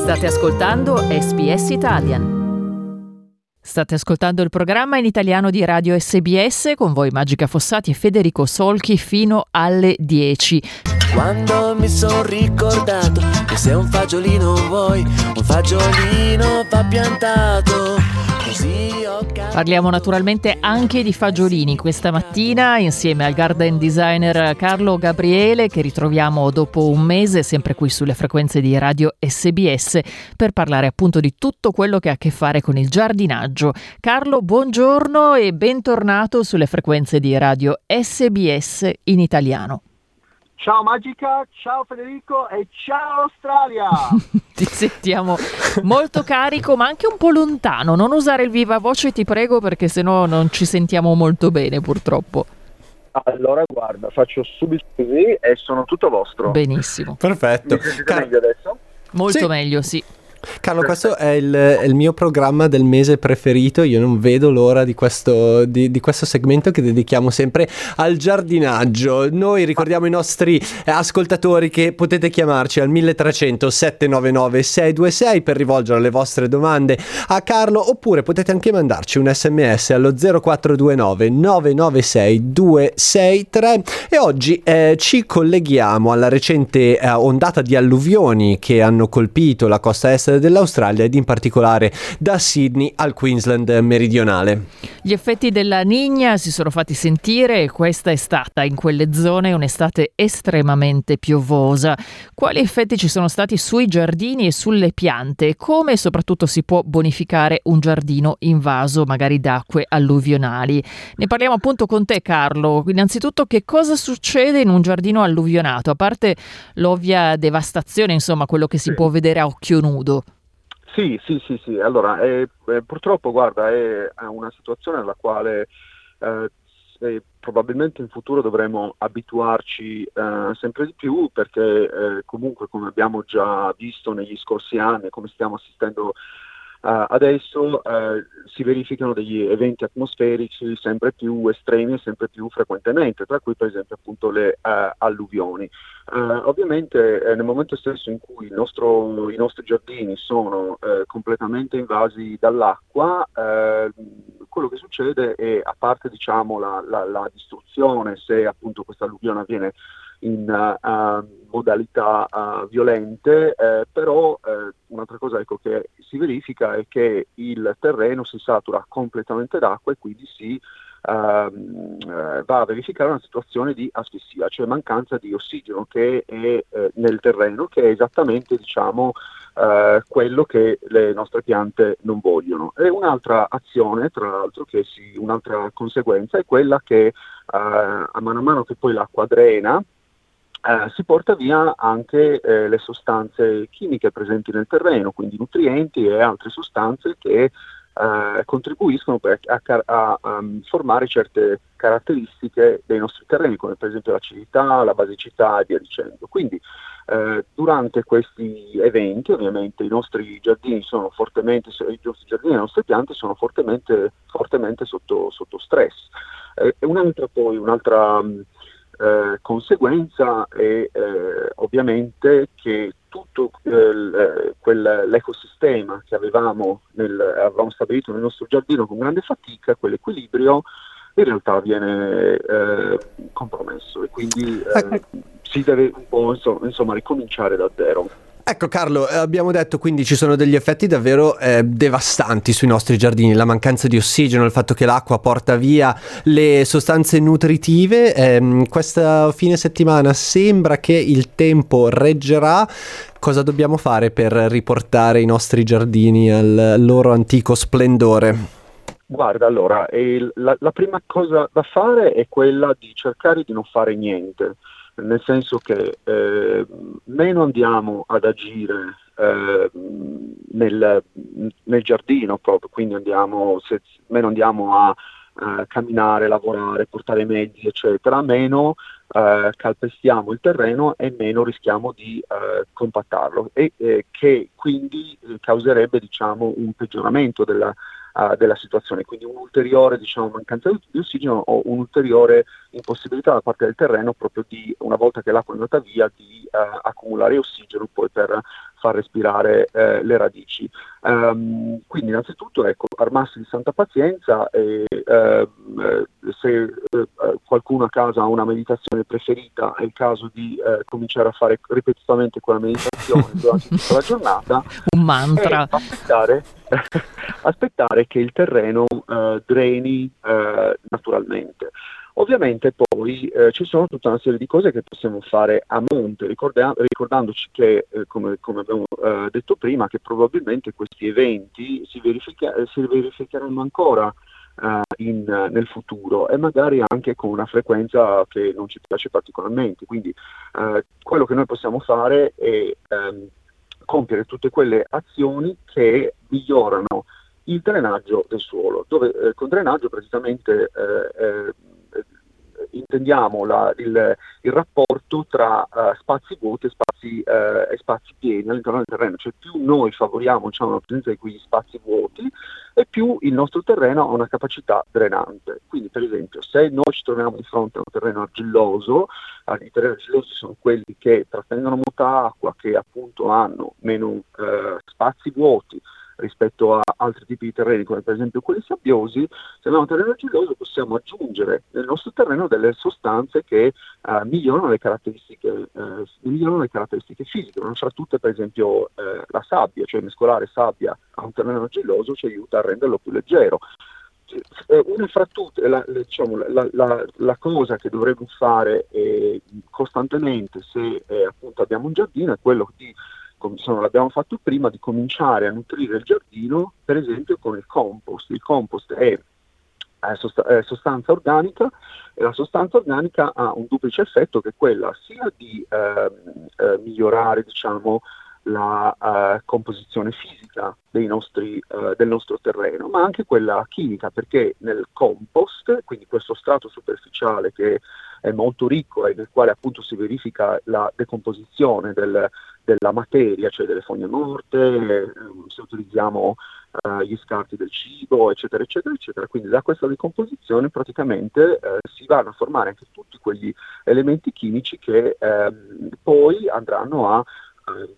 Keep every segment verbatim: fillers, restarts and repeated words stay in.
State ascoltando S B S Italian. State ascoltando il programma in italiano di Radio S B S con voi Magica Fossati e Federico Solchi fino alle dieci. Quando mi sono ricordato che se un fagiolino vuoi, un fagiolino va piantato. Così ho capito. Parliamo naturalmente anche di fagiolini questa mattina insieme al garden designer Carlo Gabriele, che ritroviamo dopo un mese sempre qui sulle frequenze di Radio S B S per parlare appunto di tutto quello che ha a che fare con il giardinaggio. Carlo, buongiorno e bentornato sulle frequenze di Radio S B S in italiano. Ciao Magica, ciao Federico e ciao Australia! Ti sentiamo molto carico ma anche un po' lontano. Non usare il viva voce ti prego, perché sennò non ci sentiamo molto bene purtroppo. Allora guarda, faccio subito così e sono tutto vostro. Benissimo. Perfetto. Mi sentite Car- meglio adesso? Molto Sì. meglio, sì. Carlo, questo è il, è il mio programma del mese preferito. Io non vedo l'ora di questo, di, di questo segmento che dedichiamo sempre al giardinaggio. Noi ricordiamo i nostri eh, ascoltatori che potete chiamarci al milletrecento sette nove nove sei due sei per rivolgere le vostre domande a Carlo, oppure potete anche mandarci un sms allo zero quattro due nove nove nove sei due sei tre. E oggi eh, ci colleghiamo alla recente eh, ondata di alluvioni che hanno colpito la costa est dell'Australia ed in particolare da Sydney al Queensland meridionale. Gli effetti della Niña si sono fatti sentire e questa è stata in quelle zone un'estate estremamente piovosa. Quali effetti ci sono stati sui giardini e sulle piante? Come soprattutto si può bonificare un giardino invaso magari da acque alluvionali? Ne parliamo appunto con te, Carlo. Innanzitutto, che cosa succede in un giardino alluvionato? A parte l'ovvia devastazione, insomma, quello che si può vedere a occhio nudo. Sì, sì, sì, sì. Allora, è, è, purtroppo, guarda, è, è una situazione alla quale eh, se, probabilmente in futuro dovremo abituarci eh, sempre di più, perché eh, comunque, come abbiamo già visto negli scorsi anni, come stiamo assistendo Uh, adesso uh, si verificano degli eventi atmosferici sempre più estremi e sempre più frequentemente, tra cui per esempio appunto le uh, alluvioni. Uh, ovviamente eh, nel momento stesso in cui il nostro, i nostri giardini sono uh, completamente invasi dall'acqua, uh, quello che succede è, a parte diciamo la, la, la distruzione, se appunto questa alluvione avviene in uh, uh, modalità uh, violente, eh, però eh, un'altra cosa ecco, che si verifica è che il terreno si satura completamente d'acqua e quindi si uh, uh, va a verificare una situazione di asfissia, cioè mancanza di ossigeno che è eh, nel terreno, che è esattamente diciamo Uh, quello che le nostre piante non vogliono. E un'altra azione, tra l'altro, che si, un'altra conseguenza è quella che uh, a mano a mano che poi l'acqua drena, Uh, si porta via anche eh, le sostanze chimiche presenti nel terreno, quindi nutrienti e altre sostanze che uh, contribuiscono per, a, a, a um, formare certe caratteristiche dei nostri terreni, come per esempio l'acidità, la basicità e via dicendo. Quindi eh, durante questi eventi ovviamente i nostri giardini sono fortemente, i nostri giardini e le nostre piante sono fortemente, fortemente sotto, sotto stress. Eh, e un'altra poi, un'altra um, Eh, conseguenza è eh, ovviamente che tutto eh, quel, l'ecosistema che avevamo, nel, avevamo stabilito nel nostro giardino con grande fatica, quell'equilibrio in realtà viene eh, compromesso e quindi eh, si deve un po' insomma, insomma ricominciare da zero. Ecco Carlo, abbiamo detto quindi ci sono degli effetti davvero eh, devastanti sui nostri giardini, la mancanza di ossigeno, il fatto che l'acqua porta via le sostanze nutritive. Eh, questa fine settimana sembra che il tempo reggerà. Cosa dobbiamo fare per riportare i nostri giardini al loro antico splendore? Guarda, allora, il, la, la prima cosa da fare è quella di cercare di non fare niente. Nel senso che eh, meno andiamo ad agire eh, nel, nel giardino proprio, quindi andiamo, se, meno andiamo a eh, camminare, lavorare, portare i mezzi, eccetera, meno eh, calpestiamo il terreno e meno rischiamo di eh, compattarlo, e eh, che quindi causerebbe diciamo un peggioramento della Uh, della situazione, quindi un'ulteriore diciamo mancanza di ossigeno o un'ulteriore impossibilità da parte del terreno proprio di, una volta che l'acqua è andata via, di uh, accumulare ossigeno poi per far respirare eh, le radici. Um, quindi innanzitutto ecco, armarsi di santa pazienza e eh, se eh, qualcuno a casa ha una meditazione preferita, è il caso di eh, cominciare a fare ripetutamente quella meditazione durante tutta la giornata, un mantra, e aspettare, aspettare che il terreno eh, dreni eh, naturalmente. Ovviamente poi eh, ci sono tutta una serie di cose che possiamo fare a monte, ricorda- ricordandoci che, eh, come, come abbiamo eh, detto prima, che probabilmente questi eventi si, verifica- si verificheranno ancora eh, in, nel futuro e magari anche con una frequenza che non ci piace particolarmente. Quindi eh, quello che noi possiamo fare è ehm, compiere tutte quelle azioni che migliorano il drenaggio del suolo, dove eh, con drenaggio praticamente eh, eh, intendiamo la, il, il rapporto tra uh, spazi vuoti e spazi, uh, e spazi pieni all'interno del terreno, cioè più noi favoriamo, diciamo, la presenza di quegli spazi vuoti e più il nostro terreno ha una capacità drenante. Quindi per esempio se noi ci troviamo di fronte a un terreno argilloso, uh, i terreni argillosi sono quelli che trattengono molta acqua, che appunto hanno meno uh, spazi vuoti rispetto a altri tipi di terreni come per esempio quelli sabbiosi. Se abbiamo un terreno argilloso possiamo aggiungere nel nostro terreno delle sostanze che uh, migliorano le caratteristiche uh, migliorano le caratteristiche fisiche, una fra tutte per esempio uh, la sabbia, cioè mescolare sabbia a un terreno argilloso ci aiuta a renderlo più leggero. Una fra tutte, la, diciamo, la, la, la cosa che dovremmo fare eh, costantemente se eh, appunto abbiamo un giardino è quello di, come insomma, l'abbiamo fatto prima, di cominciare a nutrire il giardino per esempio con il compost. Il compost è, è, sost- è sostanza organica e la sostanza organica ha un duplice effetto, che è quella sia di eh, eh, migliorare diciamo la uh, composizione fisica dei nostri, uh, del nostro terreno, ma anche quella chimica, perché nel compost, quindi questo strato superficiale che è molto ricco e nel quale appunto si verifica la decomposizione del, della materia, cioè delle foglie morte, eh, se utilizziamo uh, gli scarti del cibo, eccetera, eccetera, eccetera. Quindi da questa decomposizione praticamente eh, si vanno a formare anche tutti quegli elementi chimici che eh, poi andranno a eh,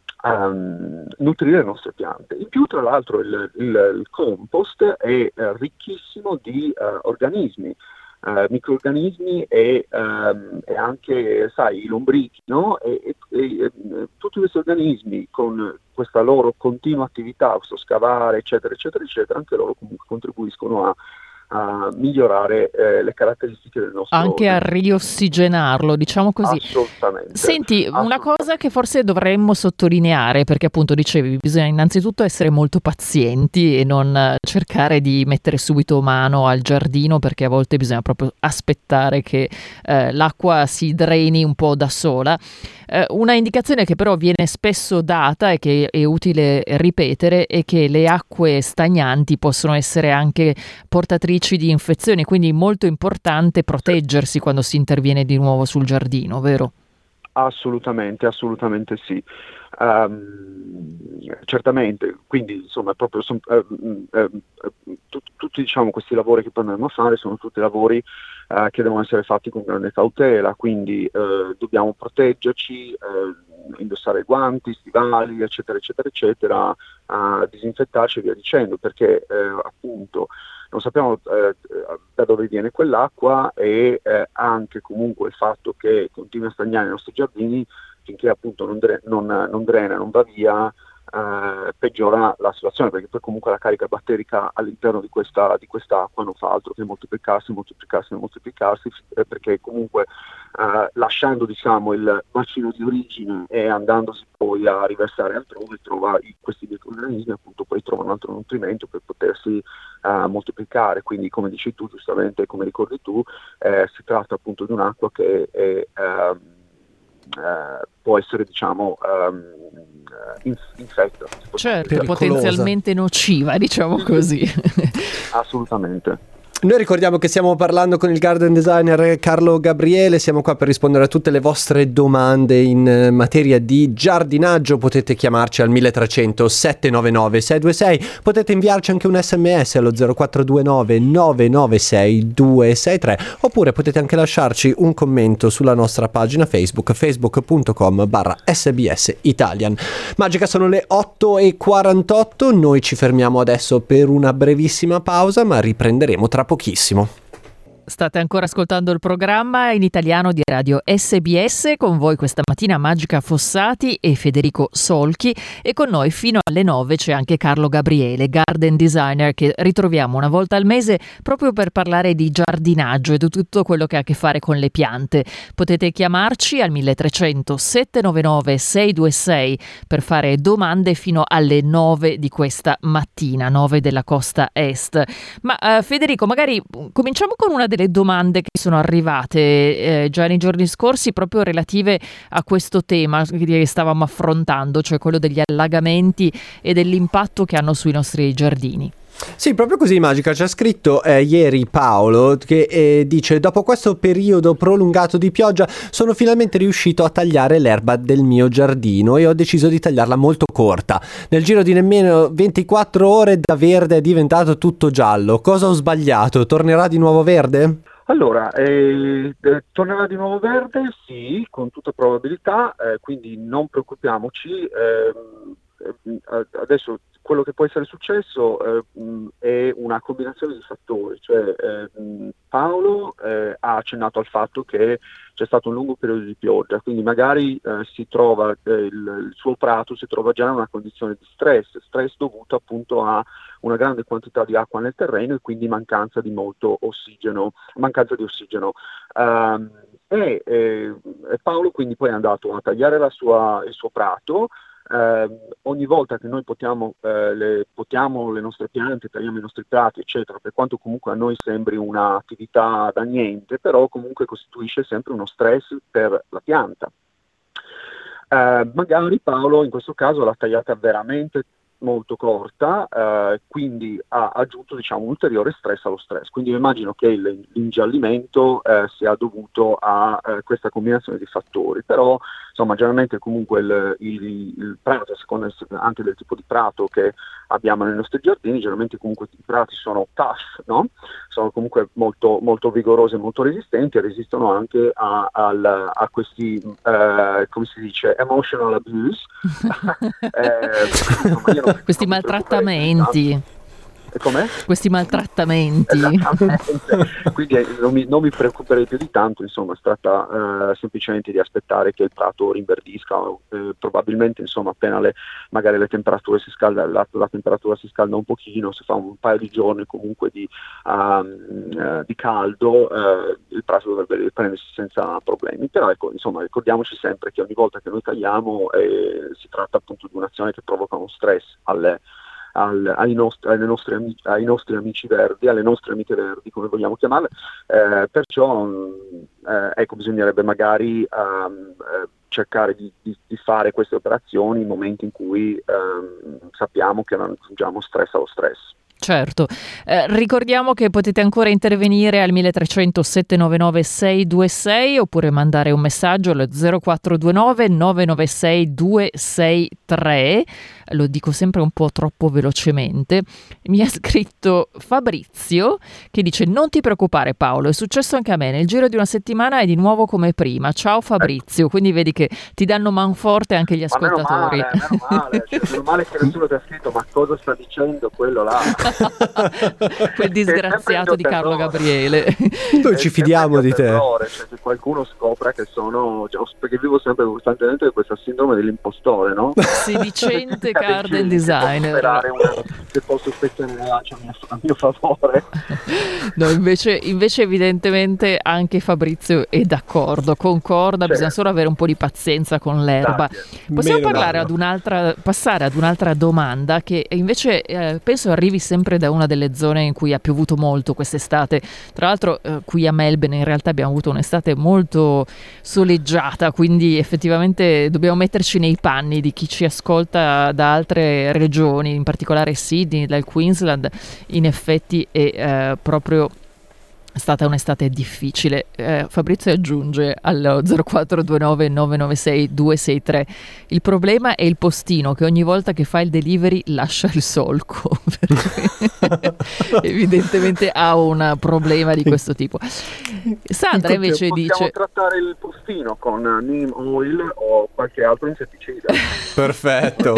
Um, nutrire le nostre piante. In più, tra l'altro, il, il, il compost è eh, ricchissimo di uh, organismi, uh, microrganismi e, um, e anche, sai, i lombrichi, no? E, e, e, e tutti questi organismi con questa loro continua attività, questo scavare, eccetera, eccetera, eccetera, anche loro comunque contribuiscono a a migliorare eh, le caratteristiche del nostro anche a riossigenarlo, diciamo così. Assolutamente. Senti, Assolutamente. Una cosa che forse dovremmo sottolineare, perché appunto dicevi bisogna innanzitutto essere molto pazienti e non cercare di mettere subito mano al giardino, perché a volte bisogna proprio aspettare che eh, l'acqua si dreni un po' da sola. Eh, una indicazione che però viene spesso data e che è utile ripetere è che le acque stagnanti possono essere anche portatrici di infezioni, quindi molto importante proteggersi quando si interviene di nuovo sul giardino, vero? Assolutamente, assolutamente sì. Um, certamente, quindi insomma proprio son, eh, eh, tut, tutti diciamo questi lavori che poi andremo a fare sono tutti lavori eh, che devono essere fatti con grande cautela, quindi eh, dobbiamo proteggerci, eh, indossare guanti, stivali, eccetera, eccetera, eccetera, a disinfettarci e via dicendo, perché eh, appunto non sappiamo eh, da dove viene quell'acqua e eh, anche comunque il fatto che continui a stagnare nei nostri giardini finché appunto non, dre- non, non drena, non va via, eh, peggiora la situazione, perché poi comunque la carica batterica all'interno di questa di quest'acqua non fa altro che moltiplicarsi, moltiplicarsi, moltiplicarsi, eh, perché comunque eh, lasciando diciamo il bacino di origine e andandosi poi a riversare altrove, trova i, questi microrganismi appunto poi trovano altro nutrimento per potersi uh, moltiplicare. Quindi come dici tu giustamente, come ricordi tu, eh, si tratta appunto di un'acqua che è, um, uh, può essere diciamo um, infetta, certo, potenzialmente nociva, diciamo così. Assolutamente. Noi ricordiamo che stiamo parlando con il garden designer Carlo Gabriele, siamo qua per rispondere a tutte le vostre domande in materia di giardinaggio. Potete chiamarci al milletrecento sette nove nove sei due sei, potete inviarci anche un sms allo zero quattro due nove nove nove sei due sei tre, oppure potete anche lasciarci un commento sulla nostra pagina Facebook, facebook punto com barra sbs Italian. Magica, sono le otto e quarantotto, noi ci fermiamo adesso per una brevissima pausa, ma riprenderemo tra pochissimo. State ancora ascoltando il programma in italiano di Radio S B S, con voi questa mattina Magica Fossati e Federico Solchi, e con noi fino alle nove c'è anche Carlo Gabriele, garden designer, che ritroviamo una volta al mese proprio per parlare di giardinaggio e di tutto quello che ha a che fare con le piante. Potete chiamarci al milletrecento sette nove nove sei due sei per fare domande fino alle nove di questa mattina, nove della costa est. Ma uh, Federico, magari cominciamo con una delle domande che sono arrivate eh, già nei giorni scorsi, proprio relative a questo tema che stavamo affrontando, cioè quello degli allagamenti e dell'impatto che hanno sui nostri giardini. Sì, proprio così, Magica. Ci ha scritto eh, ieri Paolo che eh, dice: dopo questo periodo prolungato di pioggia sono finalmente riuscito a tagliare l'erba del mio giardino e ho deciso di tagliarla molto corta. Nel giro di nemmeno ventiquattro ore da verde è diventato tutto giallo. Cosa ho sbagliato? Tornerà di nuovo verde? Allora, eh, eh, tornerà di nuovo verde? Sì, con tutta probabilità, eh, quindi non preoccupiamoci. Eh, adesso quello che può essere successo eh, mh, è una combinazione di fattori, cioè eh, mh, Paolo eh, ha accennato al fatto che c'è stato un lungo periodo di pioggia, quindi magari eh, si trova eh, il, il suo prato si trova già in una condizione di stress, stress dovuto appunto a una grande quantità di acqua nel terreno e quindi mancanza di molto ossigeno, mancanza di ossigeno. Um, e, e, e Paolo quindi poi è andato a tagliare la sua, il suo prato. Eh, ogni volta che noi potiamo, eh, le, potiamo le nostre piante, tagliamo i nostri prati eccetera, per quanto comunque a noi sembri un'attività da niente, però comunque costituisce sempre uno stress per la pianta. Eh, magari Paolo in questo caso l'ha tagliata veramente molto corta, eh, quindi ha aggiunto diciamo un ulteriore stress allo stress, quindi io immagino che il, l'ingiallimento eh, sia dovuto a eh, questa combinazione di fattori, però insomma generalmente comunque il, il, il prato, a seconda anche del tipo di prato che abbiamo nei nostri giardini, generalmente comunque i prati sono tough, no? Sono comunque molto, molto vigorosi e molto resistenti e resistono anche a, al, a questi, eh, come si dice, emotional abuse. eh, insomma, io non questi maltrattamenti. Com'è? Questi maltrattamenti. Quindi eh, non, mi, non mi preoccuperei più di tanto, insomma, si tratta eh, semplicemente di aspettare che il prato rinverdisca, eh, probabilmente insomma appena le, magari le temperature si scalda, la, la temperatura si scalda un pochino, si fa un paio di giorni comunque di, um, uh, di caldo, uh, il prato dovrebbe riprendersi senza problemi, però ecco, insomma, ricordiamoci sempre che ogni volta che noi tagliamo eh, si tratta appunto di un'azione che provoca uno stress alle Al, ai, nostri, ai, nostri amici, ai nostri amici verdi, alle nostre amiche verdi, come vogliamo chiamarle, eh, perciò eh, ecco, bisognerebbe magari um, eh, cercare di, di, di fare queste operazioni in momenti in cui um, sappiamo che non aggiungiamo stress allo stress. Certo, eh, ricordiamo che potete ancora intervenire al milletrecento sette nove nove sei due sei oppure mandare un messaggio allo zero quattro due nove nove nove sei due sei tre, lo dico sempre un po' troppo velocemente. Mi ha scritto Fabrizio che dice: non ti preoccupare Paolo, è successo anche a me, nel giro di una settimana è di nuovo come prima. Ciao Fabrizio, quindi vedi che ti danno manforte anche gli ascoltatori. Ma meno male, meno male, cioè, meno male che nessuno ti ha scritto ma cosa sta dicendo quello là. Quel disgraziato di Carlo Gabriele. Noi ci fidiamo di te. Terrore, cioè, se qualcuno scopre che sono, cioè, perché vivo sempre costantemente questa sindrome dell'impostore, no? Sedicente garden designer. Una, se posso spezzare la lancia a mio favore. No, invece, invece evidentemente anche Fabrizio è d'accordo, concorda, certo. Bisogna solo avere un po' di pazienza con l'erba. Grazie. Possiamo Meno parlare ad un'altra, passare ad un'altra domanda che invece eh, penso arrivi sempre da una delle zone in cui ha piovuto molto quest'estate. Tra l'altro eh, qui a Melbourne in realtà abbiamo avuto un'estate molto soleggiata, quindi effettivamente dobbiamo metterci nei panni di chi ci ascolta da altre regioni, in particolare Sydney, dal Queensland. In effetti è eh, proprio È stata un'estate difficile. Eh, Fabrizio aggiunge allo zero quattro due nove nove nove sei due sei tre: il problema è il postino che ogni volta che fa il delivery lascia il solco. Evidentemente ha un problema di questo tipo. Sandra invece possiamo dice: possiamo trattare il postino con neem oil o qualche altro insetticida. Perfetto.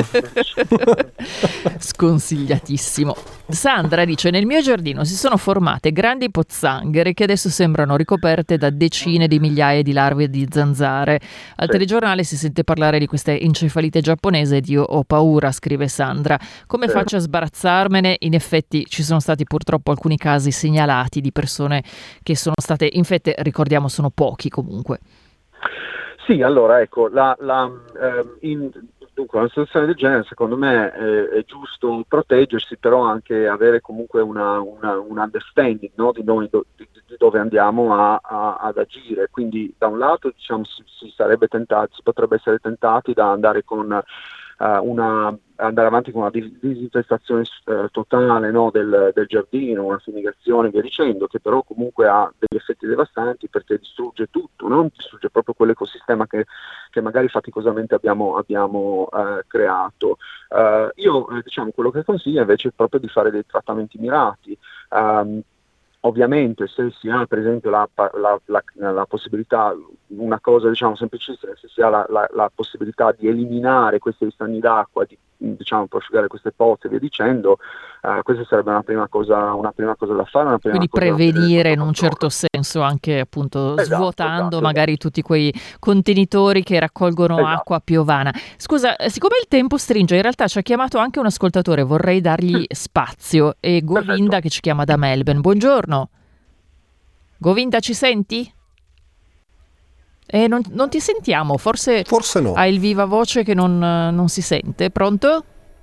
Sconsigliatissimo. Sandra dice: nel mio giardino si sono formate grandi pozzanghere che adesso sembrano ricoperte da decine di migliaia di larve di zanzare. Al Sì. telegiornale si sente parlare di questa encefalite giapponese ed io ho paura, scrive Sandra. Come Sì. faccio a sbarazzarmene? In effetti ci sono stati purtroppo alcuni casi segnalati di persone che sono state infette, ricordiamo sono pochi comunque. Sì, allora ecco, la, la, ehm, in, dunque una situazione del genere secondo me è, è giusto proteggersi, però anche avere comunque una, una, un understanding, no, di, noi, do, di, di dove andiamo a, a, ad agire. Quindi da un lato diciamo, si, si sarebbe tentati, si potrebbe essere tentati da andare con Uh, una, andare avanti con una dis- disinfestazione uh, totale, no, del, del giardino, una fumigazione e via dicendo, che però comunque ha degli effetti devastanti perché distrugge tutto, no? Distrugge proprio quell'ecosistema che, che magari faticosamente abbiamo, abbiamo uh, creato. Uh, io eh, diciamo quello che consiglio invece è proprio di fare dei trattamenti mirati. Um, Ovviamente se si ha per esempio la, la, la, la possibilità, una cosa diciamo semplicissima, se si ha la, la, la possibilità di eliminare questi stagni d'acqua, di diciamo prosciugare queste pozze e via dicendo, uh, questa sarebbe una prima cosa, una prima cosa da fare. Una prima Quindi cosa prevenire in un certo senso, anche appunto esatto, svuotando esatto, magari esatto. tutti quei contenitori che raccolgono Esatto. acqua piovana. Scusa, siccome il tempo stringe, in realtà ci ha chiamato anche un ascoltatore, vorrei dargli spazio, e Govinda Perfetto. che ci chiama da Melbourne. Buongiorno. Govinda, ci senti? Eh, non, non ti sentiamo, forse, Forse no. hai il viva voce che non, non si sente. Pronto?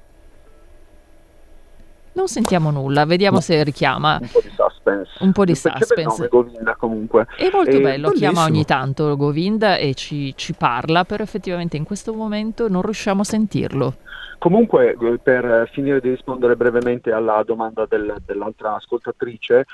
Non sentiamo nulla, vediamo No. se richiama. Un po' di suspense. Un po' di Mi piace il suspense. nome, Govinda, comunque. È molto Eh, bello, bellissimo. chiama ogni tanto Govinda e ci, ci parla, però effettivamente in questo momento non riusciamo a sentirlo. Comunque, eh, per finire di rispondere brevemente alla domanda del- dell'altra ascoltatrice,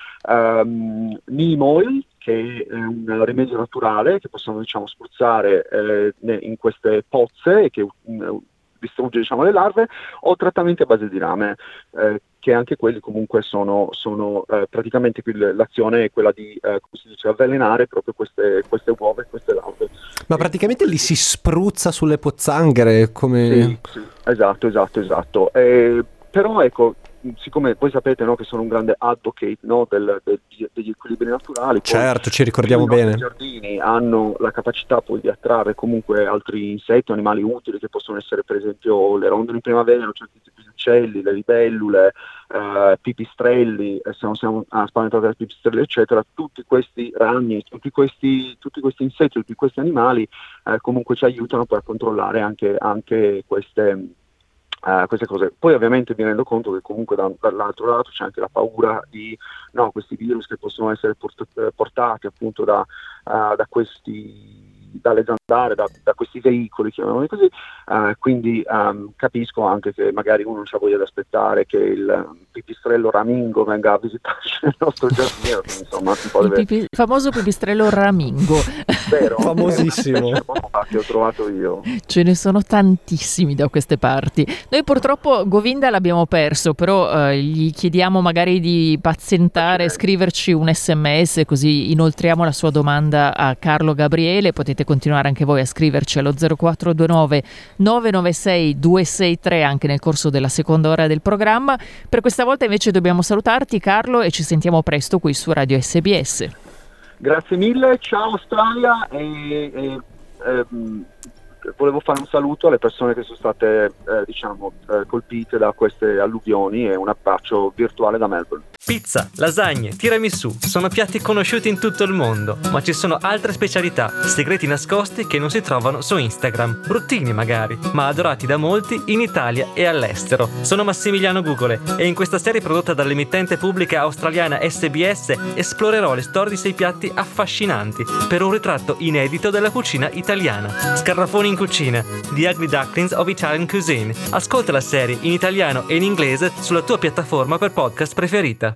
um, neem oil, che è un rimedio naturale che possiamo diciamo spruzzare eh, ne- in queste pozze e che mm, distrugge diciamo le larve, o trattamenti a base di rame, eh, che anche quelli comunque sono, sono eh, praticamente qui l- l'azione è quella di eh, come si dice, avvelenare proprio queste, queste uova e queste larve. Ma praticamente li si spruzza sulle pozzanghere come... Sì, sì, esatto, esatto, esatto. Eh, però ecco, siccome voi sapete, no, che sono un grande advocate, no, del- del- degli equilibri naturali, poi Certo, ci ricordiamo i nostri bene. giardini hanno la capacità poi di attrarre comunque altri insetti, animali utili, che possono essere per esempio le rondini in primavera, certi tipi di uccelli, le libellule, eh, pipistrelli, eh, se non siamo ah, spaventati dai pipistrelli eccetera. Tutti questi ragni, tutti questi, tutti questi insetti, tutti questi animali eh, comunque ci aiutano poi a controllare anche, anche queste Uh, queste cose. Poi ovviamente mi rendo conto che comunque da, dall'altro lato c'è anche la paura di no, questi virus che possono essere port- portati appunto da, uh, da questi dalle zanzare, da, da questi veicoli, chiamiamoli così, uh, quindi um, capisco anche che magari uno non c'ha voglia di aspettare che il pipistrello ramingo venga a visitarci nel nostro giardino, quindi, insomma un po' Il deve... pipi- famoso pipistrello ramingo. Vero? Famosissimo. Che ho trovato io. Ce ne sono tantissimi da queste parti. Noi purtroppo Govinda l'abbiamo perso, però eh, gli chiediamo magari di pazientare, scriverci un sms, così inoltriamo la sua domanda a Carlo Gabriele. Potete continuare anche voi a scriverci allo zero quattro due nove nove nove sei due sei tre anche nel corso della seconda ora del programma. Per questa volta invece dobbiamo salutarti, Carlo, e ci sentiamo presto qui su Radio S B S. Grazie mille, ciao Australia, e, e ehm, volevo fare un saluto alle persone che sono state eh, diciamo eh, colpite da queste alluvioni e un abbraccio virtuale da Melbourne. Pizza, lasagne, tiramisù sono piatti conosciuti in tutto il mondo, ma ci sono altre specialità, segreti nascosti che non si trovano su Instagram, bruttini magari, ma adorati da molti in Italia e all'estero. Sono Massimiliano Gugole e in questa serie prodotta dall'emittente pubblica australiana S B S esplorerò le storie di sei piatti affascinanti per un ritratto inedito della cucina italiana. Scarafoni in cucina, The Ugly Ducklings of Italian Cuisine. Ascolta la serie in italiano e in inglese sulla tua piattaforma per podcast preferita.